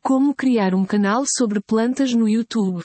Como criar um canal sobre plantas no YouTube.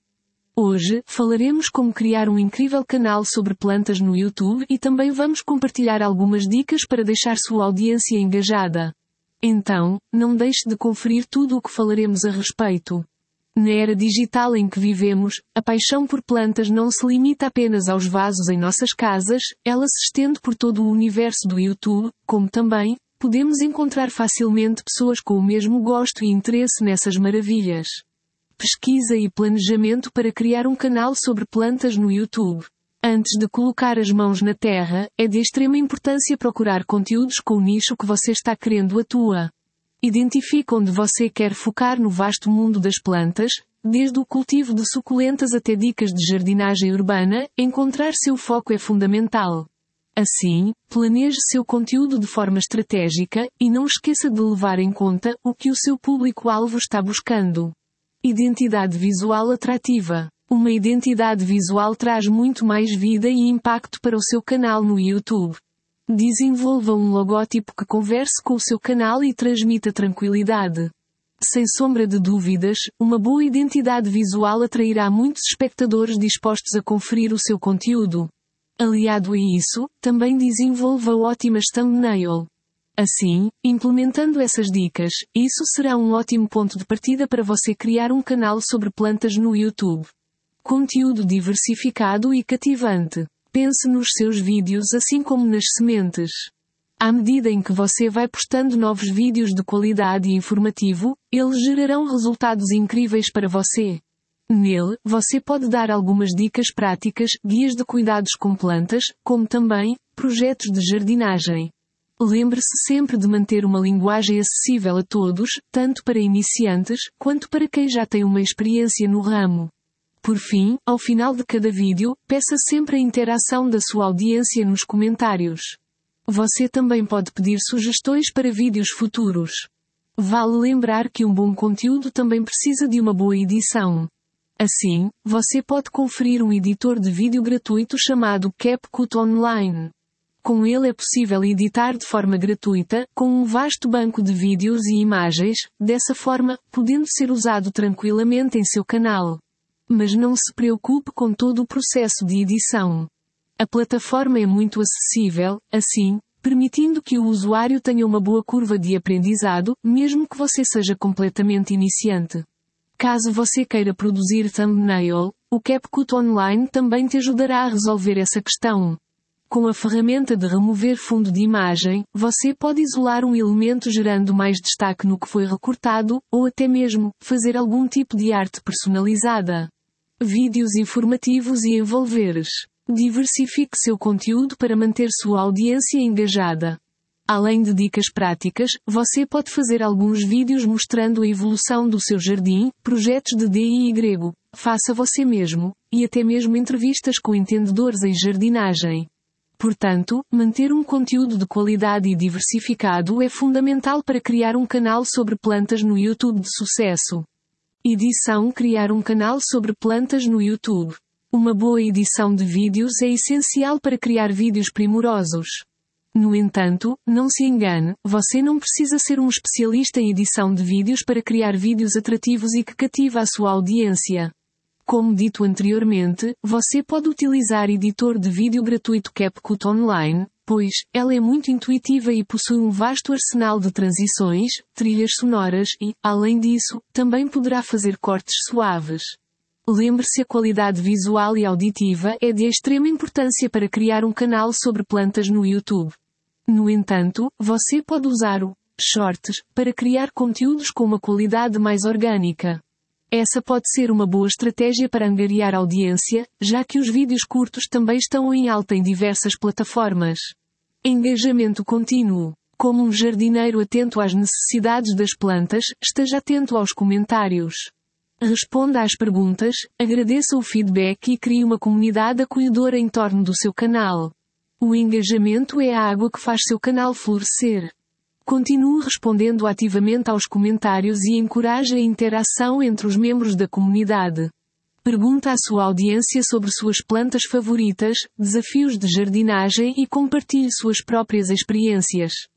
Hoje, falaremos como criar um incrível canal sobre plantas no YouTube e também vamos compartilhar algumas dicas para deixar sua audiência engajada. Então, não deixe de conferir tudo o que falaremos a respeito. Na era digital em que vivemos, a paixão por plantas não se limita apenas aos vasos em nossas casas, ela se estende por todo o universo do YouTube, como também, podemos encontrar facilmente pessoas com o mesmo gosto e interesse nessas maravilhas. Pesquisa e planejamento para criar um canal sobre plantas no YouTube. Antes de colocar as mãos na terra, é de extrema importância procurar conteúdos com o nicho que você está querendo atuar. Identifique onde você quer focar no vasto mundo das plantas, desde o cultivo de suculentas até dicas de jardinagem urbana, encontrar seu foco é fundamental. Assim, planeje seu conteúdo de forma estratégica, e não esqueça de levar em conta o que o seu público-alvo está buscando. Identidade visual atrativa. Uma identidade visual traz muito mais vida e impacto para o seu canal no YouTube. Desenvolva um logótipo que converse com o seu canal e transmita tranquilidade. Sem sombra de dúvidas, uma boa identidade visual atrairá muitos espectadores dispostos a conferir o seu conteúdo. Aliado a isso, também desenvolva ótimas thumbnail. Assim, implementando essas dicas, isso será um ótimo ponto de partida para você criar um canal sobre plantas no YouTube. Conteúdo diversificado e cativante. Pense nos seus vídeos assim como nas sementes. À medida em que você vai postando novos vídeos de qualidade e informativo, eles gerarão resultados incríveis para você. Nele, você pode dar algumas dicas práticas, guias de cuidados com plantas, como também, projetos de jardinagem. Lembre-se sempre de manter uma linguagem acessível a todos, tanto para iniciantes, quanto para quem já tem uma experiência no ramo. Por fim, ao final de cada vídeo, peça sempre a interação da sua audiência nos comentários. Você também pode pedir sugestões para vídeos futuros. Vale lembrar que um bom conteúdo também precisa de uma boa edição. Assim, você pode conferir um editor de vídeo gratuito chamado CapCut Online. Com ele é possível editar de forma gratuita, com um vasto banco de vídeos e imagens, dessa forma, podendo ser usado tranquilamente em seu canal. Mas não se preocupe com todo o processo de edição. A plataforma é muito acessível, assim, permitindo que o usuário tenha uma boa curva de aprendizado, mesmo que você seja completamente iniciante. Caso você queira produzir thumbnail, o CapCut Online também te ajudará a resolver essa questão. Com a ferramenta de remover fundo de imagem, você pode isolar um elemento gerando mais destaque no que foi recortado, ou até mesmo, fazer algum tipo de arte personalizada. Vídeos informativos e envolveres. Diversifique seu conteúdo para manter sua audiência engajada. Além de dicas práticas, você pode fazer alguns vídeos mostrando a evolução do seu jardim, projetos de DIY, faça você mesmo, e até mesmo entrevistas com entendedores em jardinagem. Portanto, manter um conteúdo de qualidade e diversificado é fundamental para criar um canal sobre plantas no YouTube de sucesso. Edição. Criar um canal sobre plantas no YouTube. Uma boa edição de vídeos é essencial para criar vídeos primorosos. No entanto, não se engane, você não precisa ser um especialista em edição de vídeos para criar vídeos atrativos e que cativa a sua audiência. Como dito anteriormente, você pode utilizar editor de vídeo gratuito CapCut Online, pois ela é muito intuitiva e possui um vasto arsenal de transições, trilhas sonoras e, além disso, também poderá fazer cortes suaves. Lembre-se, a qualidade visual e auditiva é de extrema importância para criar um canal sobre plantas no YouTube. No entanto, você pode usar o Shorts para criar conteúdos com uma qualidade mais orgânica. Essa pode ser uma boa estratégia para angariar audiência, já que os vídeos curtos também estão em alta em diversas plataformas. Engajamento contínuo. Como um jardineiro atento às necessidades das plantas, esteja atento aos comentários. Responda às perguntas, agradeça o feedback e crie uma comunidade acolhedora em torno do seu canal. O engajamento é a água que faz seu canal florescer. Continue respondendo ativamente aos comentários e encoraje a interação entre os membros da comunidade. Pergunta à sua audiência sobre suas plantas favoritas, desafios de jardinagem e compartilhe suas próprias experiências.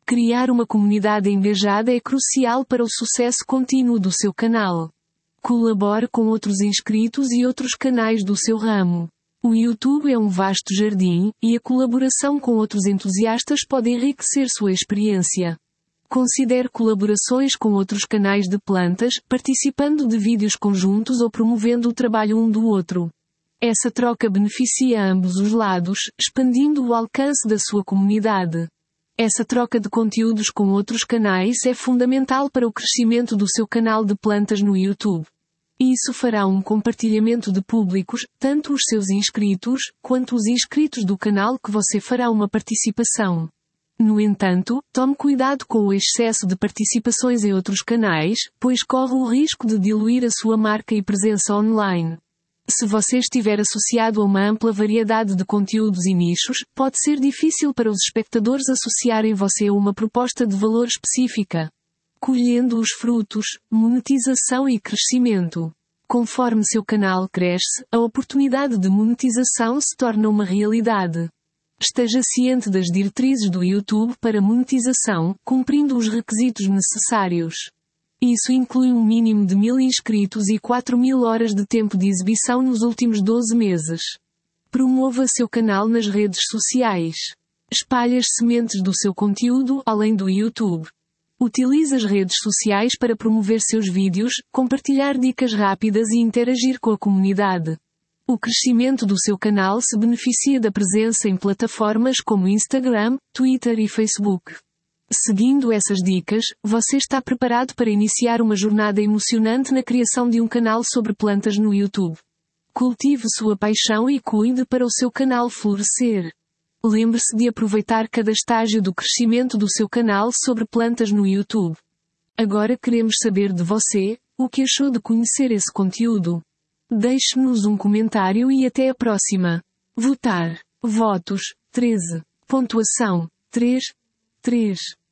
Criar uma comunidade engajada é crucial para o sucesso contínuo do seu canal. Colabore com outros inscritos e outros canais do seu ramo. O YouTube é um vasto jardim, e a colaboração com outros entusiastas pode enriquecer sua experiência. Considere colaborações com outros canais de plantas, participando de vídeos conjuntos ou promovendo o trabalho um do outro. Essa troca beneficia ambos os lados, expandindo o alcance da sua comunidade. Essa troca de conteúdos com outros canais é fundamental para o crescimento do seu canal de plantas no YouTube. Isso fará um compartilhamento de públicos, tanto os seus inscritos, quanto os inscritos do canal que você fará uma participação. No entanto, tome cuidado com o excesso de participações em outros canais, pois corre o risco de diluir a sua marca e presença online. Se você estiver associado a uma ampla variedade de conteúdos e nichos, pode ser difícil para os espectadores associarem você a uma proposta de valor específica. Colhendo os frutos, monetização e crescimento. Conforme seu canal cresce, a oportunidade de monetização se torna uma realidade. Esteja ciente das diretrizes do YouTube para monetização, cumprindo os requisitos necessários. Isso inclui um mínimo de 1000 inscritos e 4000 horas de tempo de exibição nos últimos 12 meses. Promova seu canal nas redes sociais. Espalhe as sementes do seu conteúdo além do YouTube. Utilize as redes sociais para promover seus vídeos, compartilhar dicas rápidas e interagir com a comunidade. O crescimento do seu canal se beneficia da presença em plataformas como Instagram, Twitter e Facebook. Seguindo essas dicas, você está preparado para iniciar uma jornada emocionante na criação de um canal sobre plantas no YouTube. Cultive sua paixão e cuide para o seu canal florescer. Lembre-se de aproveitar cada estágio do crescimento do seu canal sobre plantas no YouTube. Agora queremos saber de você, o que achou de conhecer esse conteúdo. Deixe-nos um comentário e até a próxima. Votar. Votos. 13. Pontuação. 3.